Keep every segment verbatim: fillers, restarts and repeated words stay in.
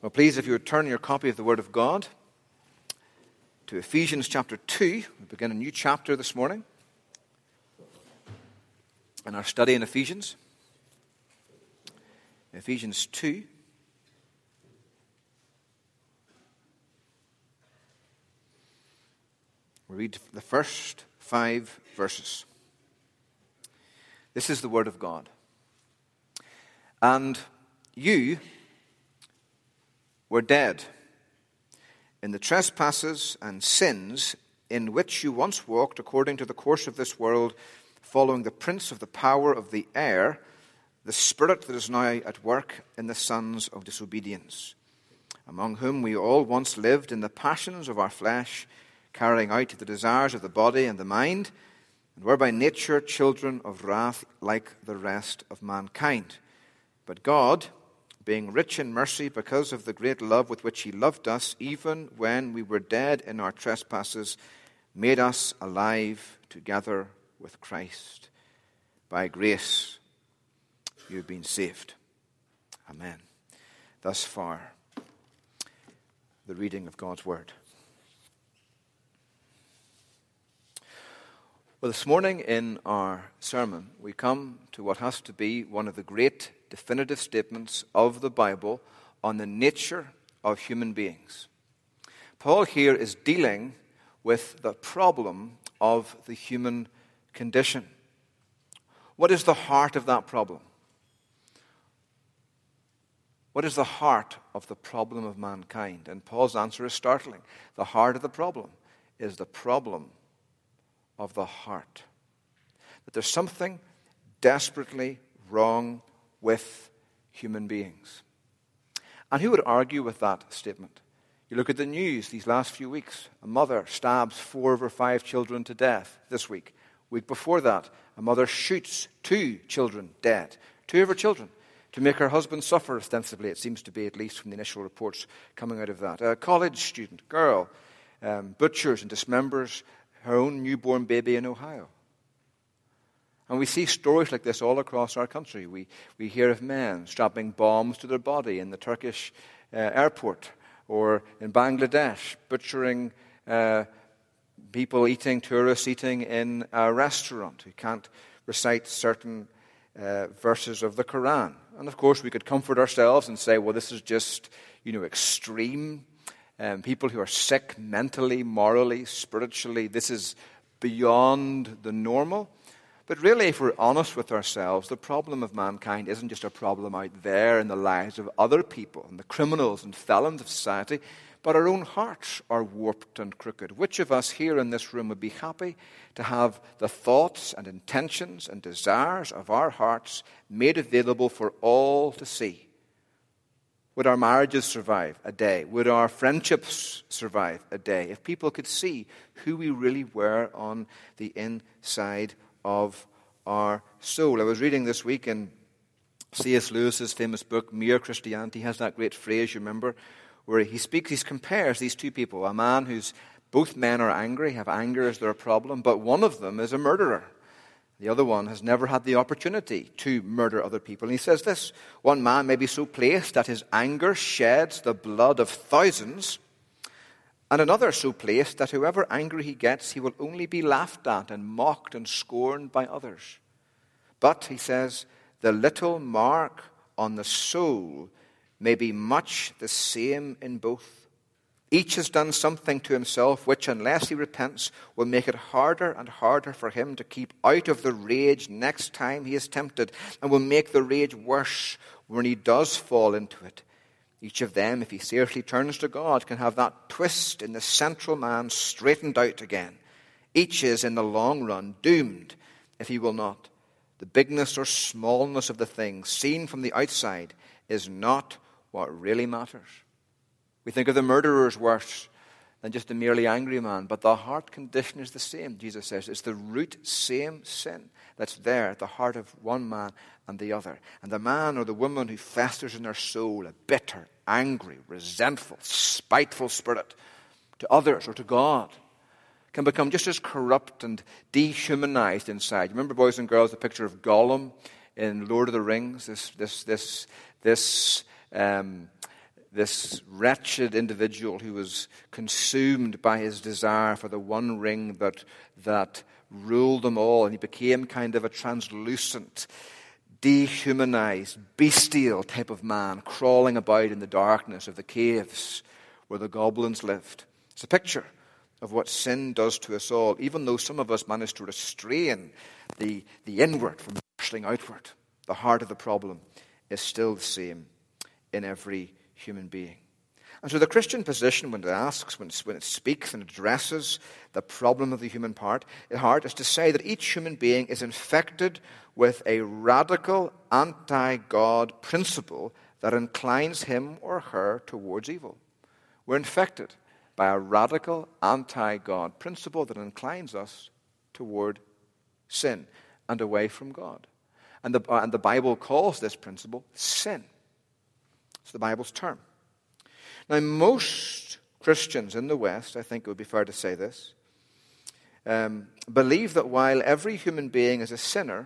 Well, please, if you would turn your copy of the Word of God to Ephesians chapter two. We begin a new chapter this morning in our study in Ephesians. Ephesians two. We read the first five verses. This is the Word of God. And you were dead in the trespasses and sins in which you once walked according to the course of this world, following the prince of the power of the air, the spirit that is now at work in the sons of disobedience, among whom we all once lived in the passions of our flesh, carrying out the desires of the body and the mind, and were by nature children of wrath like the rest of mankind. But God, being rich in mercy because of the great love with which he loved us, even when we were dead in our trespasses, made us alive together with Christ. By grace you have been saved. Amen. Thus far, the reading of God's Word. Well, this morning in our sermon, we come to what has to be one of the great definitive statements of the Bible on the nature of human beings. Paul here is dealing with the problem of the human condition. What is the heart of that problem? What is the heart of the problem of mankind? And Paul's answer is startling. The heart of the problem is the problem of the heart. That there's something desperately wrong with human beings. And who would argue with that statement? You look at the news these last few weeks. A mother stabs four of her five children to death this week. Week before that, a mother shoots two children dead. Two of her children. To make her husband suffer, ostensibly, it seems to be, at least from the initial reports coming out of that. A college student, girl, um, butchers and dismembers her own newborn baby in Ohio. And we see stories like this all across our country. We, we hear of men strapping bombs to their body in the Turkish uh, airport, or in Bangladesh, butchering uh, people eating, tourists eating in a restaurant who can't recite certain uh, verses of the Quran. And of course, we could comfort ourselves and say, well, this is just, you know, extreme. Um, people who are sick mentally, morally, spiritually, this is beyond the normal. But really, if we're honest with ourselves, the problem of mankind isn't just a problem out there in the lives of other people and the criminals and felons of society, but our own hearts are warped and crooked. Which of us here in this room would be happy to have the thoughts and intentions and desires of our hearts made available for all to see? Would our marriages survive a day? Would our friendships survive a day if people could see who we really were on the inside of our soul? I was reading this week in C S Lewis's famous book, Mere Christianity. He has that great phrase, you remember, where he speaks, he compares these two people. A man who's, both men are angry, have anger as their problem, but one of them is a murderer. The other one has never had the opportunity to murder other people. And he says this: one man may be so placed that his anger sheds the blood of thousands, and another so placed that whoever anger he gets, he will only be laughed at and mocked and scorned by others. But, he says, the little mark on the soul may be much the same in both. Each has done something to himself which, unless he repents, will make it harder and harder for him to keep out of the rage next time he is tempted, and will make the rage worse when he does fall into it. Each of them, if he seriously turns to God, can have that twist in the central man straightened out again. Each is, in the long run, doomed if he will not. The bigness or smallness of the thing seen from the outside is not what really matters. We think of the murderers worse than just the merely angry man, but the heart condition is the same, Jesus says. It's the root same sin that's there at the heart of one man and the other. And the man or the woman who festers in their soul a bitter, angry, resentful, spiteful spirit to others or to God can become just as corrupt and dehumanized inside. You remember, boys and girls, the picture of Gollum in Lord of the Rings? This, this, this, this um, this wretched individual who was consumed by his desire for the one ring that, that ruled them all, and he became kind of a translucent, dehumanized, bestial type of man, crawling about in the darkness of the caves where the goblins lived. It's a picture of what sin does to us all, even though some of us manage to restrain the, the inward from bursting outward. The heart of the problem is still the same in every human being. And so the Christian position, when it asks, when it, when it speaks and addresses the problem of the human part, heart, is to say that each human being is infected with a radical anti-God principle that inclines him or her towards evil. We're infected by a radical anti-God principle that inclines us toward sin and away from God. And the, and the Bible calls this principle sin. It's the Bible's term. Now, most Christians in the West, I think it would be fair to say this, um, believe that while every human being is a sinner,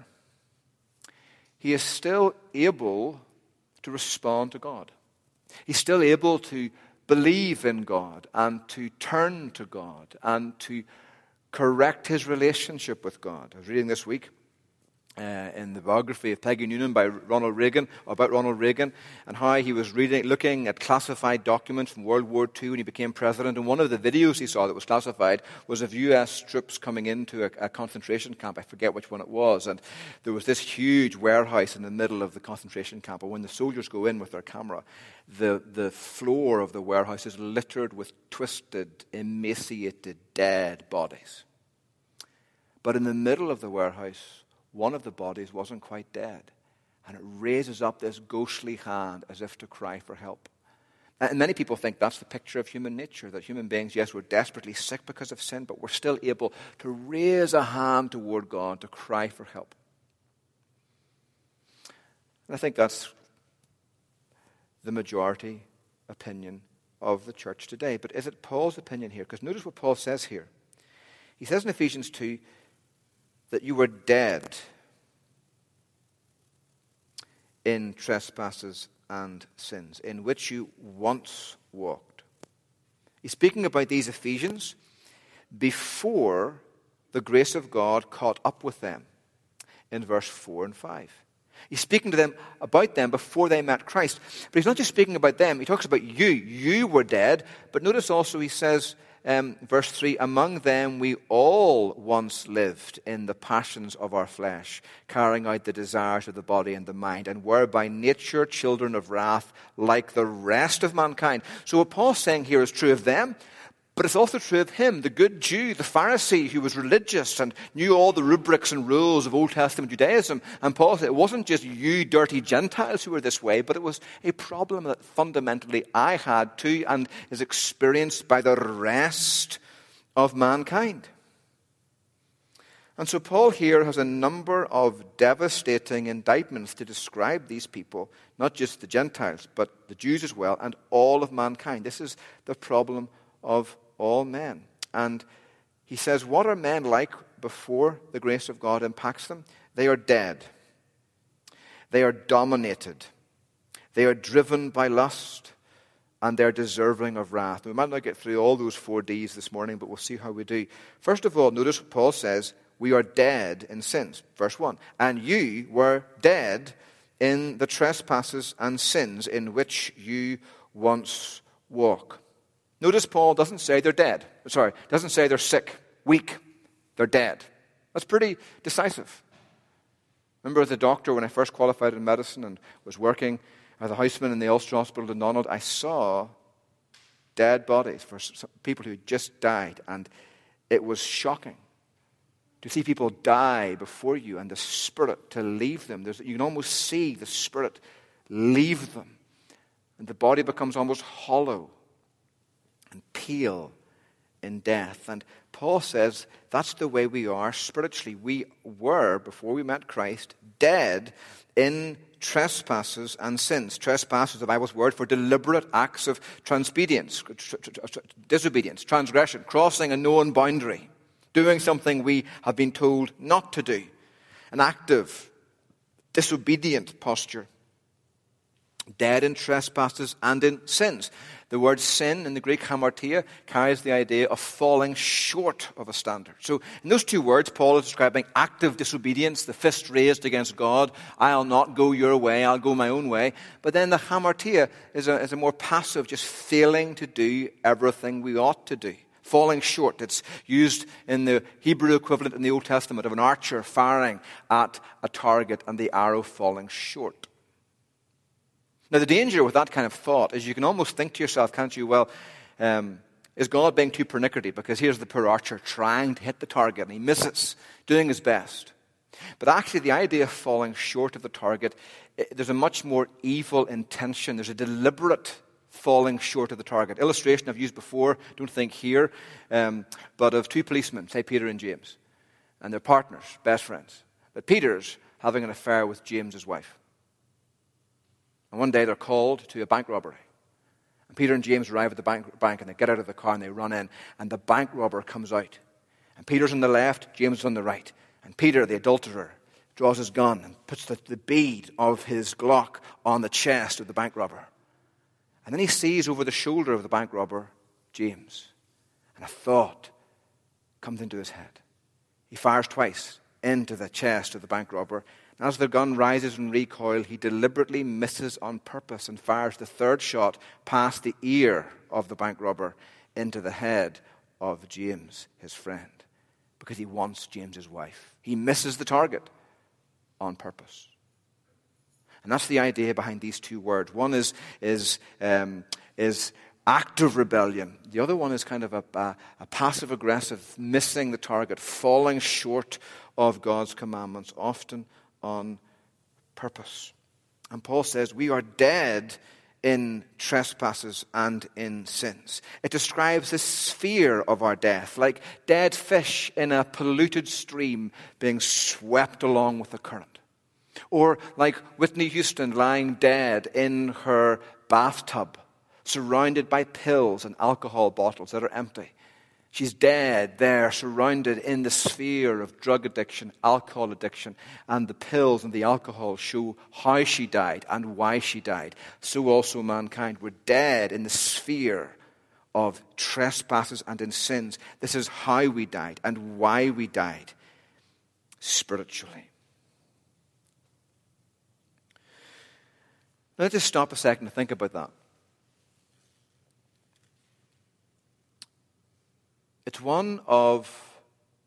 he is still able to respond to God. He's still able to believe in God and to turn to God and to correct his relationship with God. I was reading this week uh, in the biography of Peggy Noonan by Ronald Reagan, about Ronald Reagan, and how he was reading, looking at classified documents from World War Two when he became president. And one of the videos he saw that was classified was of U S troops coming into a, a concentration camp. I forget which one it was. And there was this huge warehouse in the middle of the concentration camp. And when the soldiers go in with their camera, the, the floor of the warehouse is littered with twisted, emaciated, dead bodies. But in the middle of the warehouse, one of the bodies wasn't quite dead. And it raises up this ghostly hand as if to cry for help. And many people think that's the picture of human nature, that human beings, yes, we're desperately sick because of sin, but we're still able to raise a hand toward God to cry for help. And I think that's the majority opinion of the church today. But is it Paul's opinion here? Because notice what Paul says here. He says in Ephesians two that you were dead in trespasses and sins, in which you once walked. He's speaking about these Ephesians before the grace of God caught up with them in verse four and five. He's speaking to them about them before they met Christ. But he's not just speaking about them. He talks about you. You were dead. But notice also he says, um, verse three, among them we all once lived in the passions of our flesh, carrying out the desires of the body and the mind, and were by nature children of wrath like the rest of mankind. So what Paul's saying here is true of them, but it's also true of him, the good Jew, the Pharisee who was religious and knew all the rubrics and rules of Old Testament Judaism. And Paul said it wasn't just you dirty Gentiles who were this way, but it was a problem that fundamentally I had too and is experienced by the rest of mankind. And so Paul here has a number of devastating indictments to describe these people, not just the Gentiles, but the Jews as well, and all of mankind. This is the problem of all men. And he says, what are men like before the grace of God impacts them? They are dead. They are dominated. They are driven by lust. And they're deserving of wrath. We might not get through all those four D's this morning, but we'll see how we do. First of all, notice what Paul says, we are dead in sins. Verse one. And you were dead in the trespasses and sins in which you once walked. Notice Paul doesn't say they're dead. Sorry, doesn't say they're sick, weak. They're dead. That's pretty decisive. Remember as a doctor when I first qualified in medicine and was working as a houseman in the Ulster Hospital in Donald, I saw dead bodies for people who had just died. And it was shocking to see people die before you and the spirit to leave them. There's, you can almost see the spirit leave them. And the body becomes almost hollow and pale in death. And Paul says that's the way we are spiritually. We were, before we met Christ, dead in trespasses and sins. Trespass is the Bible's word for deliberate acts of transobedience, disobedience, transgression, crossing a known boundary, doing something we have been told not to do, an active, disobedient posture. Dead in trespasses and in sins. The word sin in the Greek, hamartia, carries the idea of falling short of a standard. So in those two words, Paul is describing active disobedience, the fist raised against God. I'll not go your way, I'll go my own way. But then the hamartia is a, is a more passive, just failing to do everything we ought to do. Falling short. It's used in the Hebrew equivalent in the Old Testament of an archer firing at a target and the arrow falling short. Now, the danger with that kind of thought is you can almost think to yourself, can't you, well, um, is God being too pernickety? Because here's the poor archer trying to hit the target and he misses, doing his best. But actually, the idea of falling short of the target, there's a much more evil intention. There's a deliberate falling short of the target. Illustration I've used before, don't think here, um, but of two policemen, say Peter and James, and they're partners, best friends. But Peter's having an affair with James's wife. And one day they're called to a bank robbery. And Peter and James arrive at the bank, bank and they get out of the car and they run in. And the bank robber comes out. And Peter's on the left, James is on the right. And Peter, the adulterer, draws his gun and puts the, the bead of his Glock on the chest of the bank robber. And then he sees over the shoulder of the bank robber, James. And a thought comes into his head. He fires twice into the chest of the bank robber. And as the gun rises in recoil, he deliberately misses on purpose and fires the third shot past the ear of the bank robber into the head of James, his friend, because he wants James's wife. He misses the target on purpose. And that's the idea behind these two words. One is is um, is active rebellion. The other one is kind of a, a, a passive-aggressive, missing the target, falling short of God's commandments, often on purpose. And Paul says we are dead in trespasses and in sins. It describes the sphere of our death, like dead fish in a polluted stream being swept along with the current. Or like Whitney Houston lying dead in her bathtub, surrounded by pills and alcohol bottles that are empty. She's dead there, surrounded in the sphere of drug addiction, alcohol addiction, and the pills and the alcohol show how she died and why she died. So also mankind. We're dead in the sphere of trespasses and in sins. This is how we died and why we died spiritually. Now, let's just stop a second to think about that. It's one of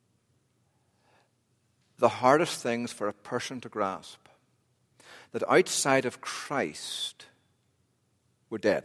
the hardest things for a person to grasp, that outside of Christ, we're dead.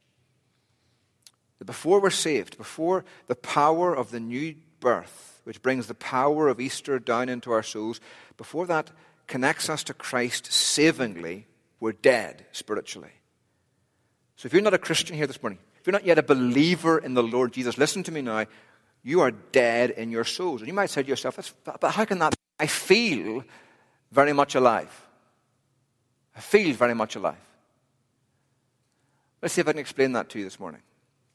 That before we're saved, before the power of the new birth, which brings the power of Easter down into our souls, before that connects us to Christ savingly, we're dead spiritually. So if you're not a Christian here this morning, if you're not yet a believer in the Lord Jesus, listen to me now. You are dead in your souls. And you might say to yourself, That's, but how can that be? I feel very much alive. I feel very much alive. Let's see if I can explain that to you this morning.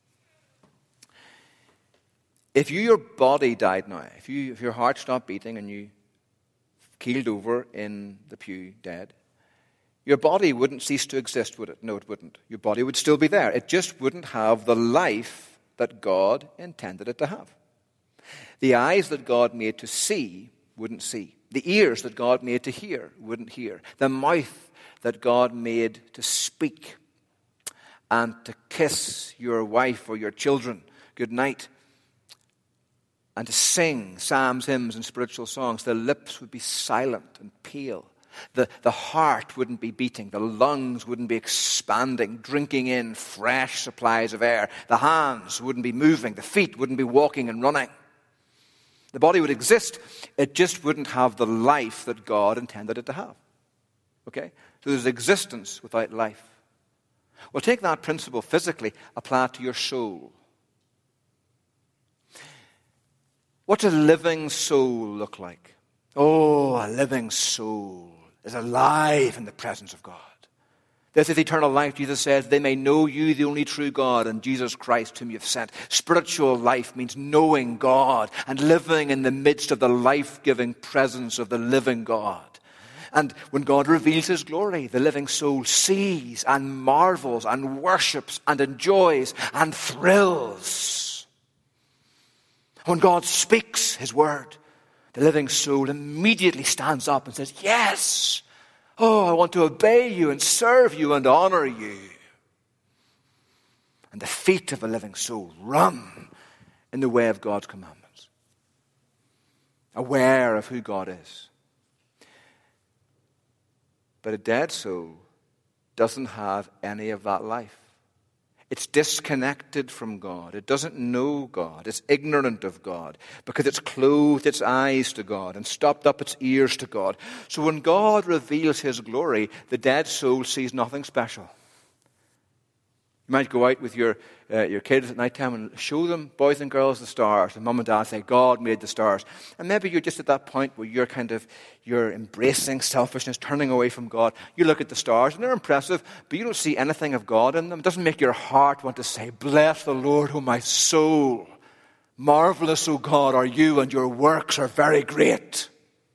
If you, your body died now, if, you, if your heart stopped beating and you keeled over in the pew dead, your body wouldn't cease to exist, would it? No, it wouldn't. Your body would still be there. It just wouldn't have the life that God intended it to have. The eyes that God made to see wouldn't see. The ears that God made to hear wouldn't hear. The mouth that God made to speak and to kiss your wife or your children good night and to sing psalms, hymns, and spiritual songs, the lips would be silent and pale. The, the heart wouldn't be beating. The lungs wouldn't be expanding, drinking in fresh supplies of air. The hands wouldn't be moving. The feet wouldn't be walking and running. The body would exist. It just wouldn't have the life that God intended it to have. Okay? So there's existence without life. Well, take that principle physically, apply it to your soul. What's a living soul look like? Oh, a living soul is alive in the presence of God. This is eternal life, Jesus says, they may know you, the only true God, and Jesus Christ, whom you've sent. Spiritual life means knowing God and living in the midst of the life-giving presence of the living God. And when God reveals his glory, the living soul sees and marvels and worships and enjoys and thrills. When God speaks his word, the living soul immediately stands up and says, yes, oh, I want to obey you and serve you and honor you. And the feet of a living soul run in the way of God's commandments, aware of who God is. But a dead soul doesn't have any of that life. It's disconnected from God. It doesn't know God. It's ignorant of God because it's closed its eyes to God and stopped up its ears to God. So when God reveals his glory, the dead soul sees nothing special. You might go out with your uh, your kids at night time and show them, boys and girls, the stars. And mum and dad say, God made the stars. And maybe you're just at that point where you're kind of, you're embracing selfishness, turning away from God. You look at the stars and they're impressive, but you don't see anything of God in them. It doesn't make your heart want to say, bless the Lord, O my soul. Marvelous, O God, are you, and your works are very great.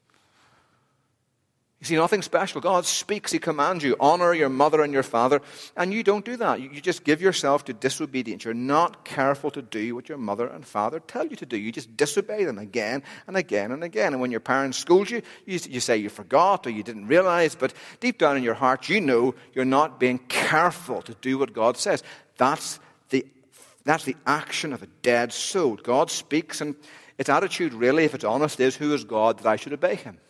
You see, nothing special. God speaks, he commands you, honor your mother and your father, and you don't do that. You just give yourself to disobedience. You're not careful to do what your mother and father tell you to do. You just disobey them again and again and again. And when your parents scold you, you, you say you forgot or you didn't realize, but deep down in your heart, you know you're not being careful to do what God says. That's the, that's the action of a dead soul. God speaks, and its attitude really, if it's honest, is, who is God that I should obey him?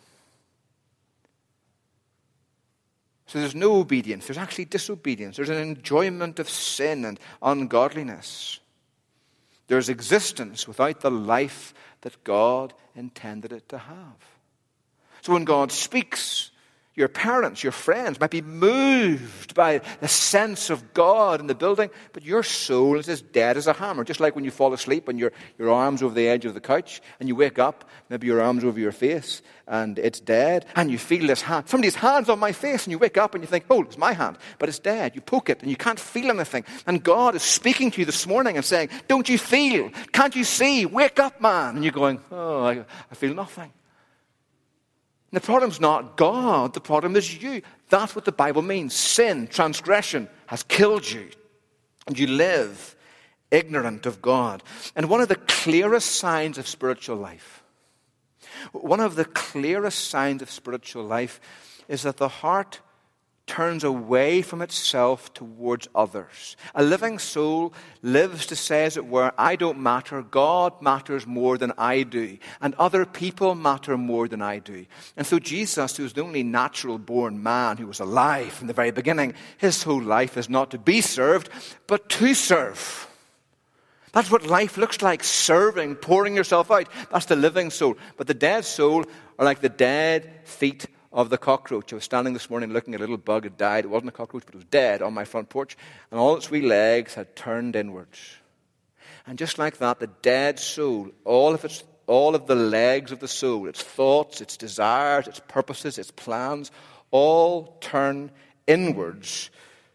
So there's no obedience. There's actually disobedience. There's an enjoyment of sin and ungodliness. There's existence without the life that God intended it to have. So when God speaks, your parents, your friends might be moved by the sense of God in the building, but your soul is as dead as a hammer. Just like when you fall asleep and your, your arm's over the edge of the couch and you wake up, maybe your arm's over your face and it's dead, and you feel this hand. Somebody's hand's on my face, and you wake up and you think, oh, it's my hand, but it's dead. You poke it and you can't feel anything. And God is speaking to you this morning and saying, don't you feel? Can't you see? Wake up, man. And you're going, oh, I, I feel nothing. And the problem's not God, the problem is you. That's what the Bible means. Sin, transgression has killed you. And you live ignorant of God. And one of the clearest signs of spiritual life, one of the clearest signs of spiritual life is that the heart turns away from itself towards others. A living soul lives to say, as it were, I don't matter, God matters more than I do, and other people matter more than I do. And so Jesus, who was the only natural-born man who was alive from the very beginning, his whole life is not to be served, but to serve. That's what life looks like, serving, pouring yourself out. That's the living soul. But the dead soul are like the dead feet of the cockroach. I was standing this morning looking at a little bug that died. It wasn't a cockroach, but it was dead on my front porch. And all its wee legs had turned inwards. And just like that, the dead soul, all of its, all of the legs of the soul, its thoughts, its desires, its purposes, its plans, all turn inwards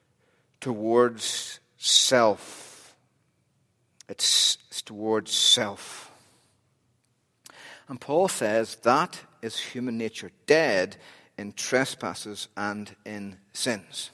towards self. It's, it's towards self. And Paul says that is human nature, dead in trespasses and in sins.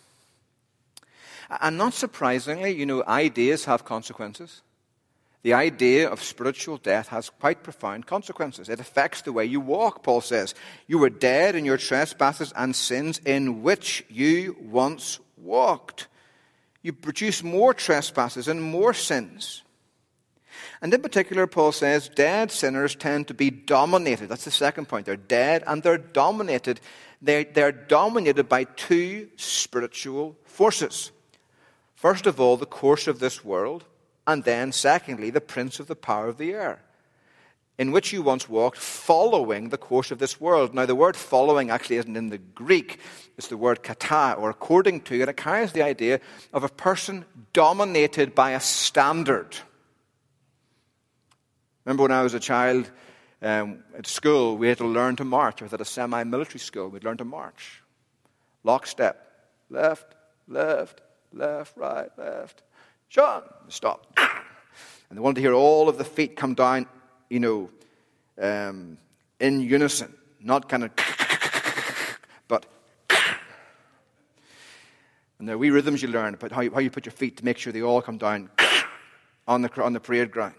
And not surprisingly, you know, ideas have consequences. The idea of spiritual death has quite profound consequences. It affects the way you walk, Paul says. You were dead in your trespasses and sins in which you once walked. You produce more trespasses and more sins. And in particular, Paul says, dead sinners tend to be dominated. That's the second point. They're dead and they're dominated. They're, they're dominated by two spiritual forces. First of all, the course of this world, and then, secondly, the prince of the power of the air, in which you once walked, following the course of this world. Now, the word following actually isn't in the Greek. It's the word kata, or according to, and it carries the idea of a person dominated by a standard. Remember when I was a child um, at school, we had to learn to march. I was at a semi-military school. We'd learn to march. Lockstep. Left, left, left, right, left. Sean, stop. And they wanted to hear all of the feet come down, you know, um, in unison. Not kind of, but And there are wee rhythms you learn about how you, how you put your feet to make sure they all come down on the, on the parade ground.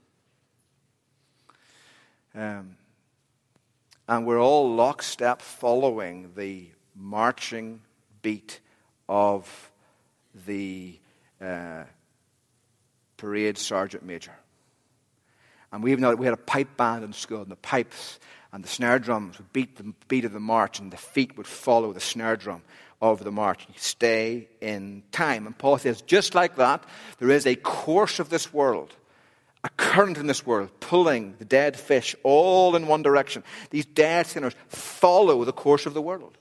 Um, and we're all lockstep following the marching beat of the uh, parade sergeant major. And we, even we had a pipe band in school, and the pipes and the snare drums would beat the beat of the march, and the feet would follow the snare drum of the march. You stay in time. And Paul says, just like that, there is a course of this world, a current in this world, pulling the dead fish all in one direction. These dead sinners follow the course of the world.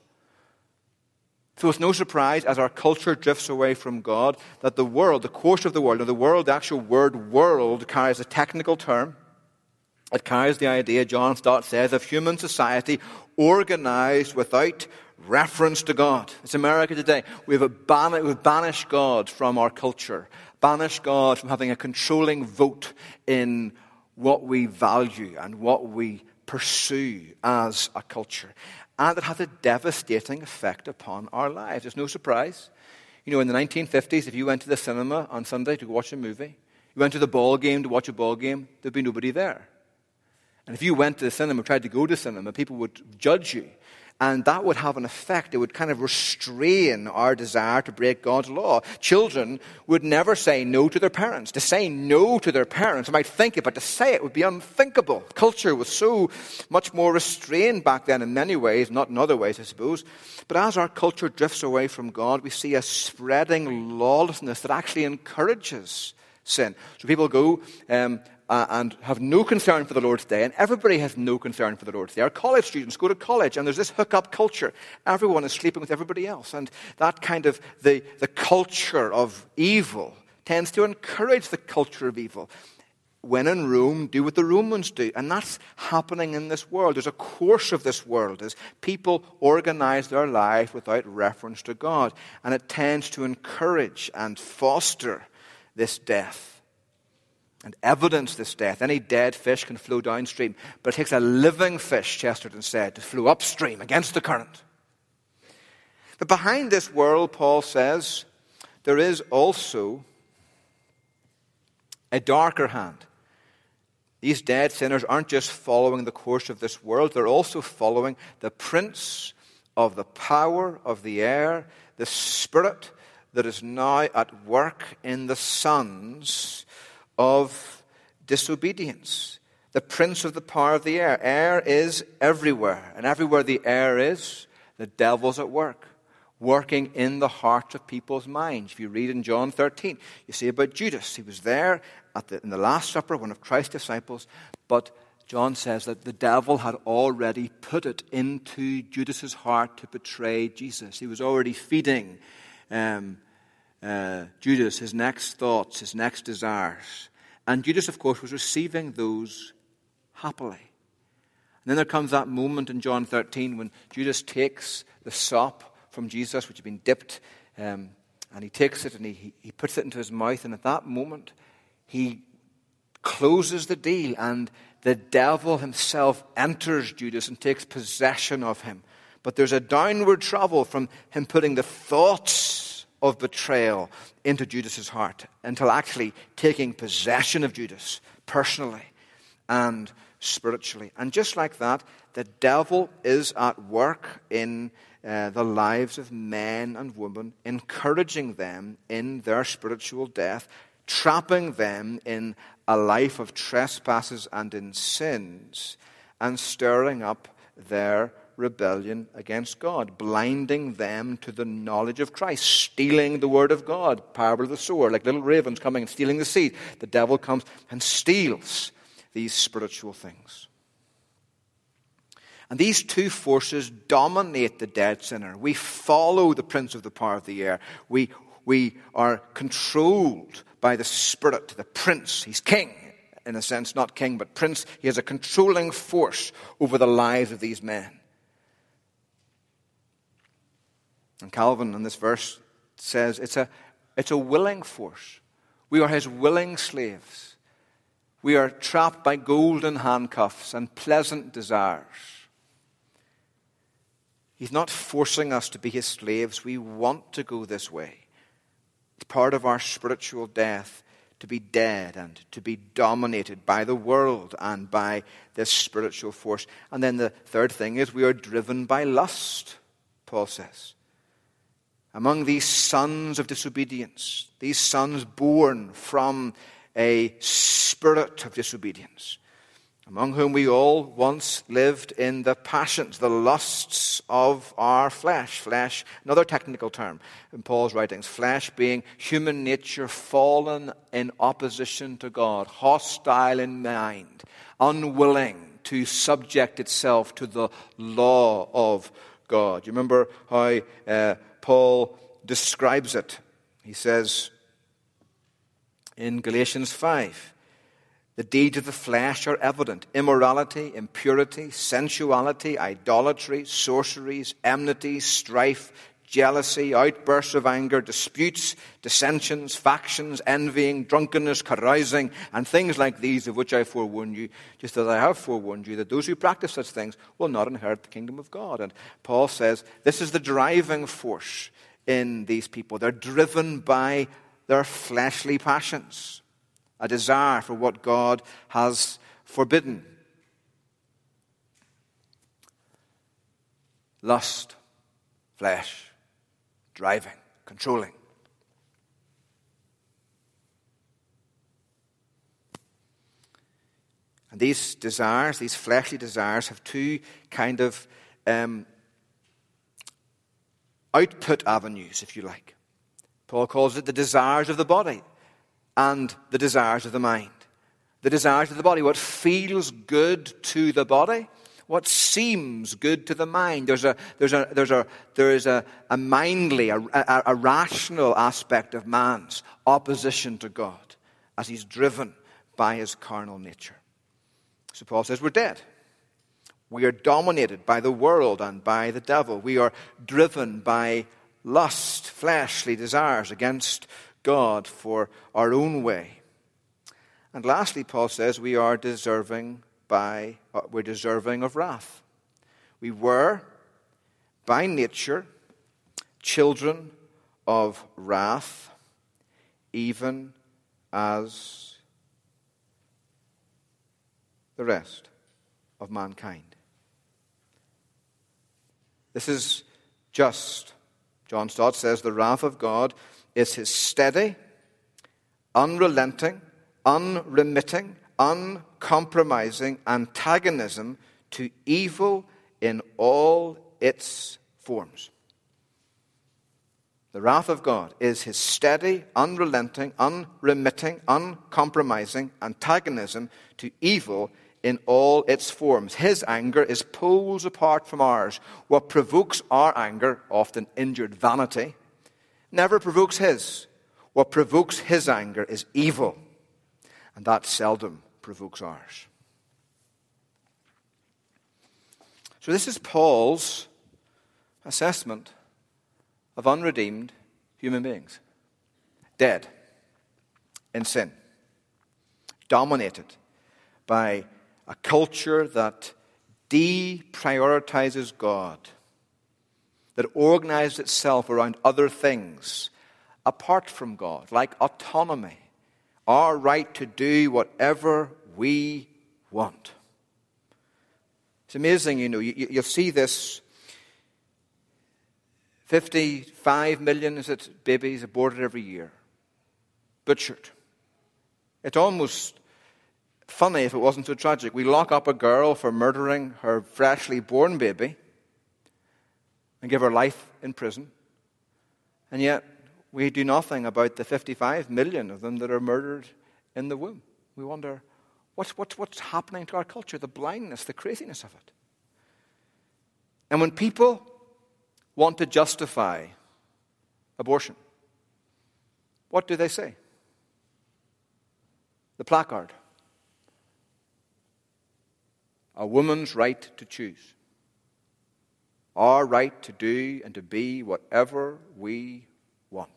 So it's no surprise, as our culture drifts away from God, that the world, the course of the world, or the world, the actual word world, carries a technical term. It carries the idea, John Stott says, of human society organized without reference to God. It's America today. We've, ban- we've banished God from our culture, banished God from having a controlling vote in what we value and what we pursue as a culture. And it has a devastating effect upon our lives. It's no surprise. You know, in the nineteen fifties, if you went to the cinema on Sunday to watch a movie, you went to the ball game to watch a ball game, there'd be nobody there. And if you went to the cinema, tried to go to the cinema, people would judge you. And that would have an effect. It would kind of restrain our desire to break God's law. Children would never say no to their parents. To say no to their parents, I might think it, but to say it would be unthinkable. Culture was so much more restrained back then in many ways, not in other ways, I suppose. But as our culture drifts away from God, we see a spreading lawlessness that actually encourages sin. So people go um, uh, and have no concern for the Lord's Day, and everybody has no concern for the Lord's Day. Our college students go to college, and there's this hookup culture. Everyone is sleeping with everybody else, and that kind of, the, the culture of evil tends to encourage the culture of evil. When in Rome, do what the Romans do. And that's happening in this world. There's a course of this world as people organize their life without reference to God. And it tends to encourage and foster this death and evidence this death. Any dead fish can flow downstream, but it takes a living fish, Chesterton said, to flow upstream against the current. But behind this world, Paul says, there is also a darker hand. These dead sinners aren't just following the course of this world, they're also following the prince of the power of the air, the spirit that is now at work in the sons of disobedience. The prince of the power of the air. Air is everywhere, and everywhere the air is, the devil's at work, working in the hearts of people's minds. If you read in John thirteen, you see about Judas. He was there at the, in the Last Supper, one of Christ's disciples, but John says that the devil had already put it into Judas's heart to betray Jesus. He was already feeding um, uh, Judas his next thoughts, his next desires. And Judas, of course, was receiving those happily. And then there comes that moment in John thirteen when Judas takes the sop from Jesus, which had been dipped, um, and he takes it and he, he puts it into his mouth. And at that moment, he closes the deal, and the devil himself enters Judas and takes possession of him. But there's a downward travel from him putting the thoughts of betrayal into Judas's heart until actually taking possession of Judas personally and spiritually. And just like that, the devil is at work in uh, the lives of men and women, encouraging them in their spiritual death, trapping them in a life of trespasses and in sins, and stirring up their rebellion against God, blinding them to the knowledge of Christ, stealing the word of God, parable of the sower, like little ravens coming and stealing the seed. The devil comes and steals these spiritual things. And these two forces dominate the dead sinner. We follow the prince of the power of the air. We, we are controlled by the spirit, the prince. He's king, in a sense, not king, but prince. He has a controlling force over the lives of these men. And Calvin in this verse says it's a, it's a willing force. We are his willing slaves. We are trapped by golden handcuffs and pleasant desires. He's not forcing us to be his slaves. We want to go this way. It's part of our spiritual death to be dead and to be dominated by the world and by this spiritual force. And then the third thing is we are driven by lust, Paul says. Among these sons of disobedience, these sons born from a spirit of disobedience, among whom we all once lived in the passions, the lusts of our flesh. Flesh, another technical term in Paul's writings. Flesh being human nature fallen in opposition to God, hostile in mind, unwilling to subject itself to the law of God. You remember how uh, Paul describes it? He says in Galatians five, the deeds of the flesh are evident: immorality, impurity, sensuality, idolatry, sorceries, enmities, strife, jealousy, outbursts of anger, disputes, dissensions, factions, envying, drunkenness, carousing, and things like these, of which I forewarn you, just as I have forewarned you, that those who practice such things will not inherit the kingdom of God. And Paul says this is the driving force in these people. They're driven by their fleshly passions, a desire for what God has forbidden. Lust, flesh, driving, controlling. And these desires, these fleshly desires, have two kind of um, output avenues, if you like. Paul calls it the desires of the body and the desires of the mind. The desires of the body, what feels good to the body, what seems good to the mind. There's a there's a there's a there is a, a mindly, a, a, a rational aspect of man's opposition to God as he's driven by his carnal nature. So Paul says we're dead. We are dominated by the world and by the devil. We are driven by lust, fleshly desires against God for our own way. And lastly, Paul says we are deserving by uh, we're deserving of wrath. We were, by nature, children of wrath, even as the rest of mankind. This is just. John Stott says the wrath of God is his steady, unrelenting, unremitting, uncompromising antagonism to evil in all its forms. The wrath of God is his steady, unrelenting, unremitting, uncompromising antagonism to evil in all its forms. His anger is poles apart from ours. What provokes our anger, often injured vanity, never provokes his. What provokes his anger is evil, and that seldom provokes ours. So this is Paul's assessment of unredeemed human beings. Dead in sin, dominated by a culture that deprioritizes God, that organizes itself around other things apart from God, like autonomy, our right to do whatever we want. It's amazing, you know, you, you'll see this fifty-five million, is it, babies aborted every year, butchered. It's almost funny if it wasn't so tragic. We lock up a girl for murdering her freshly born baby and give her life in prison. And yet we do nothing about the fifty-five million of them that are murdered in the womb. We wonder, what's, what's, what's happening to our culture? The blindness, the craziness of it. And when people want to justify abortion, what do they say? The placard. A woman's right to choose. Our right to do and to be whatever we want.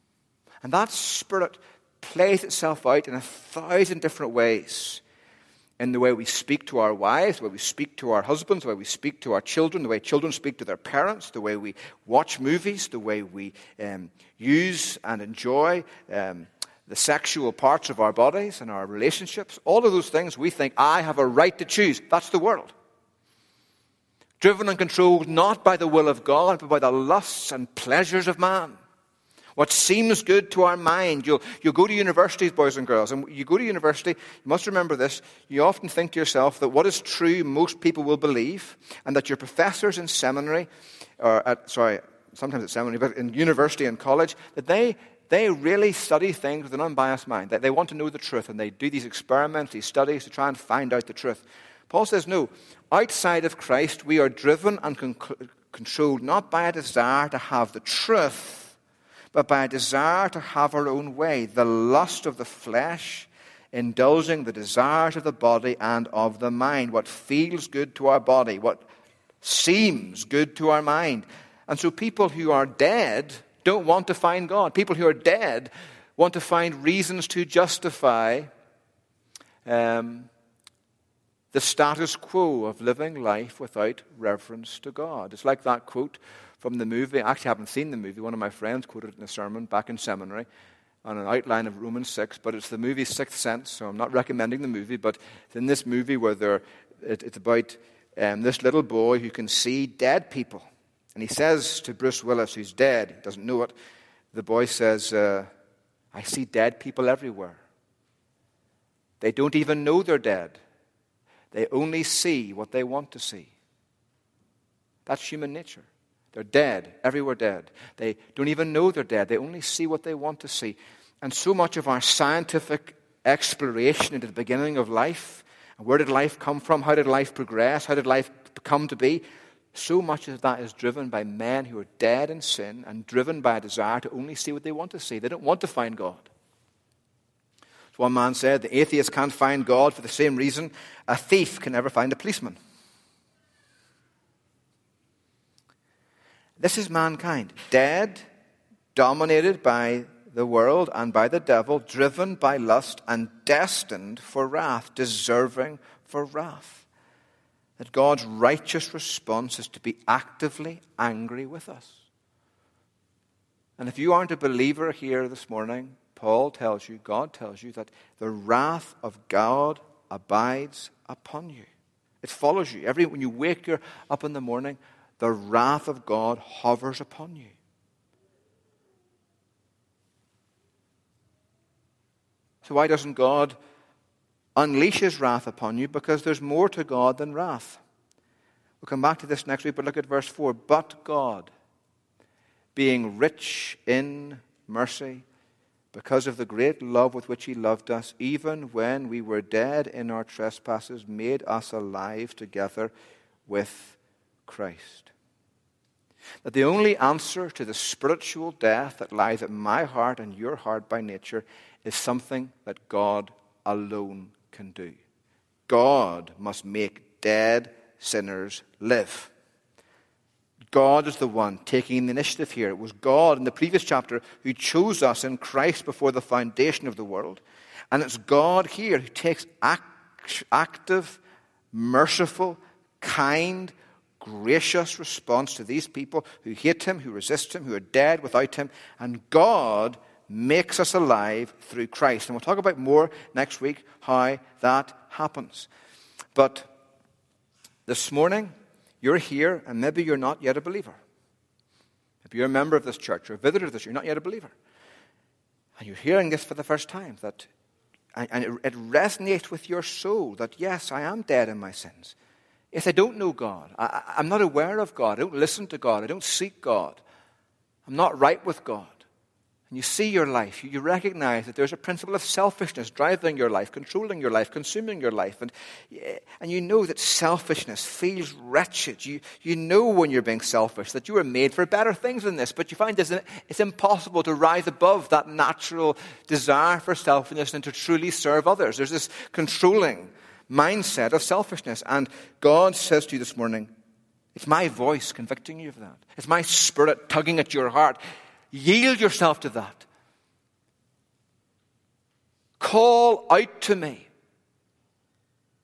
And that spirit plays itself out in a thousand different ways in the way we speak to our wives, the way we speak to our husbands, the way we speak to our children, the way children speak to their parents, the way we watch movies, the way we um, use and enjoy um, the sexual parts of our bodies and our relationships. All of those things we think, I have a right to choose. That's the world. Driven and controlled not by the will of God, but by the lusts and pleasures of man. What seems good to our mind. You'll, you'll go to universities, boys and girls, and you go to university, you must remember this, you often think to yourself that what is true most people will believe, and that your professors in seminary, or at, sorry, sometimes at seminary, but in university and college, that they, they really study things with an unbiased mind, that they want to know the truth, and they do these experiments, these studies to try and find out the truth. Paul says, no, outside of Christ we are driven and con- controlled not by a desire to have the truth, but by a desire to have our own way, the lust of the flesh, indulging the desires of the body and of the mind, what feels good to our body, what seems good to our mind. And so people who are dead don't want to find God. People who are dead want to find reasons to justify um, the status quo of living life without reverence to God. It's like that quote from the movie. I actually haven't seen the movie. One of my friends quoted it in a sermon back in seminary on an outline of Romans six, but it's the movie Sixth Sense, so I'm not recommending the movie, but it's in this movie where they're, it, it's about um, this little boy who can see dead people. And he says to Bruce Willis, who's dead, he doesn't know it, the boy says, uh, I see dead people everywhere. They don't even know they're dead. They only see what they want to see. That's human nature. They're dead, everywhere dead. They don't even know they're dead. They only see what they want to see. And so much of our scientific exploration into the beginning of life, and where did life come from, how did life progress, how did life come to be, so much of that is driven by men who are dead in sin and driven by a desire to only see what they want to see. They don't want to find God. As one man said, the atheist can't find God for the same reason a thief can never find a policeman. This is mankind, dead, dominated by the world and by the devil, driven by lust and destined for wrath, deserving for wrath. That God's righteous response is to be actively angry with us. And if you aren't a believer here this morning, Paul tells you, God tells you that the wrath of God abides upon you. It follows you. Every when you wake up in the morning, the wrath of God hovers upon you. So why doesn't God unleash his wrath upon you? Because there's more to God than wrath. We'll come back to this next week, but look at verse four. But God, being rich in mercy, because of the great love with which he loved us, even when we were dead in our trespasses, made us alive together with Christ. That the only answer to the spiritual death that lies at my heart and your heart by nature is something that God alone can do. God must make dead sinners live. God is the one taking the initiative here. It was God in the previous chapter who chose us in Christ before the foundation of the world. And it's God here who takes act, active, merciful, kind, gracious response to these people who hate him, who resist him, who are dead without him. And God makes us alive through Christ. And we'll talk about more next week how that happens. But this morning, you're here and maybe you're not yet a believer. If you're a member of this church or a visitor of this church, you're not yet a believer. And you're hearing this for the first time, that, and it, it resonates with your soul that, yes, I am dead in my sins. Yes, I don't know God. I, I'm not aware of God. I don't listen to God. I don't seek God. I'm not right with God. And you see your life. You, you recognize that there's a principle of selfishness driving your life, controlling your life, consuming your life. And, and you know that selfishness feels wretched. You, you know when you're being selfish that you were made for better things than this. But you find this, it's impossible to rise above that natural desire for selfishness and to truly serve others. There's this controlling mindset of selfishness. And God says to you this morning, it's my voice convicting you of that. It's my spirit tugging at your heart. Yield yourself to that. Call out to me.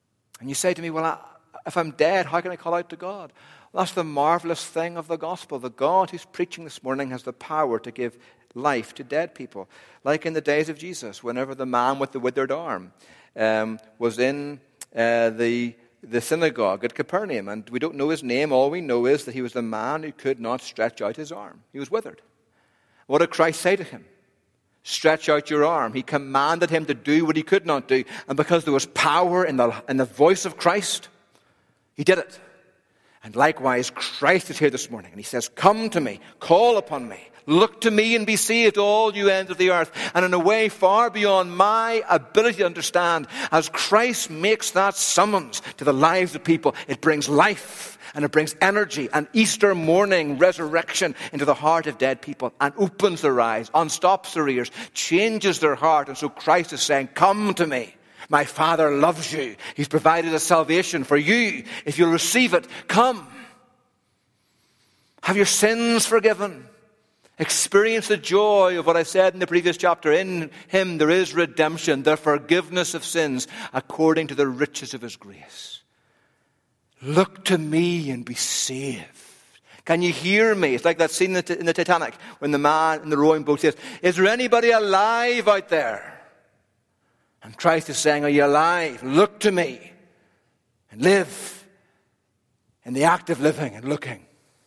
And you say to me, well, I, if I'm dead, how can I call out to God? Well, that's the marvelous thing of the gospel. The God who's preaching this morning has the power to give life to dead people. Like in the days of Jesus, whenever the man with the withered arm um, was in uh, the, the synagogue at Capernaum. And we don't know his name. All we know is that he was the man who could not stretch out his arm. He was withered. What did Christ say to him? Stretch out your arm. He commanded him to do what he could not do. And because there was power in the, in the voice of Christ, he did it. And likewise, Christ is here this morning. And he says, come to me, call upon me, look to me and be saved, all you ends of the earth. And in a way far beyond my ability to understand, as Christ makes that summons to the lives of people, it brings life. And it brings energy and Easter morning resurrection into the heart of dead people and opens their eyes, unstops their ears, changes their heart. And so Christ is saying, come to me. My Father loves you. He's provided a salvation for you. If you'll receive it, come. Have your sins forgiven. Experience the joy of what I said in the previous chapter. In him there is redemption, the forgiveness of sins, according to the riches of his grace. Look to me and be saved. Can you hear me? It's like that scene in the, in the Titanic when the man in the rowing boat says, is there anybody alive out there? And Christ is saying, are you alive? Look to me and live in the act of living and looking.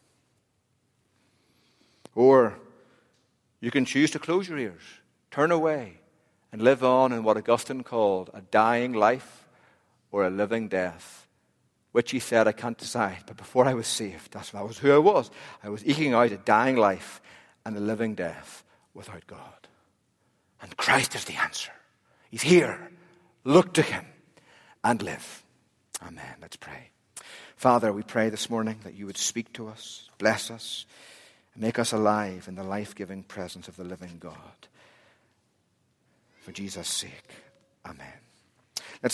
Or you can choose to close your ears, turn away, and live on in what Augustine called a dying life or a living death. Which he said, I can't decide. But before I was saved, that's that was who I was. I was eking out a dying life and a living death without God. And Christ is the answer. He's here. Look to him and live. Amen. Let's pray. Father, we pray this morning that you would speak to us, bless us, and make us alive in the life-giving presence of the living God. For Jesus' sake. Amen.